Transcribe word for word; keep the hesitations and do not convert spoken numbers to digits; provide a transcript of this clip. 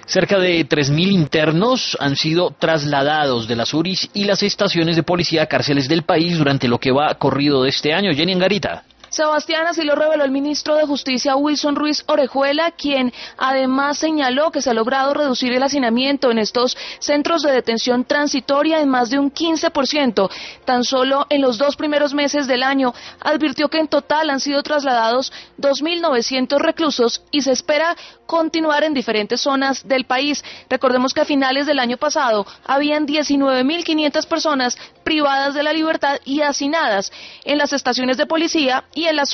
Cerca de tres mil internos han sido trasladados de las U R Is y las estaciones de policía a cárceles del país durante lo que va corrido de este año. Jenny Angarita. Sebastián, así lo reveló el ministro de Justicia Wilson Ruiz Orejuela, quien además señaló que se ha logrado reducir el hacinamiento en estos centros de detención transitoria en más de un quince por ciento. Tan solo en los dos primeros meses del año advirtió que en total han sido trasladados dos mil novecientos reclusos y se espera continuar en diferentes zonas del país. Recordemos que a finales del año pasado habían diecinueve mil quinientas personas privadas de la libertad y hacinadas en las estaciones de policía y en las